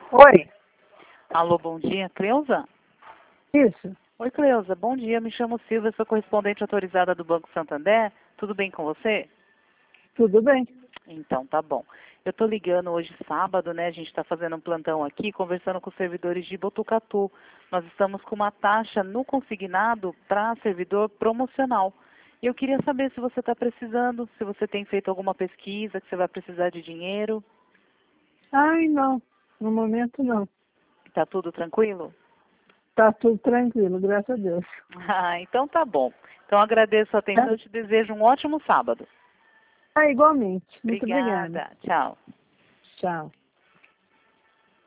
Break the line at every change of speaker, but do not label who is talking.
Oi,
Alô, bom dia, Cleusa?
isso,
Oi, Cleusa, bom dia, me chamo Silvia, sou correspondente autorizada do Banco Santander. Tudo bem com você?
tudo bem.
Então, tá bom. Eu tô ligando hoje sábado, né? A gente está fazendo um plantão aqui, conversando com os servidores de Botucatu. Nós estamos com uma taxa no consignado para servidor promocional. E eu queria saber se você está precisando, se você tem feito alguma pesquisa, que você vai precisar de dinheiro.
Ai, não, no momento não.
Tá tudo tranquilo?
Tá tudo tranquilo, graças a Deus.
Ah, então tá bom. Então agradeço a atenção e te desejo um ótimo sábado.
Ah, igualmente. Muito obrigada.
Obrigada. Tchau.
Tchau.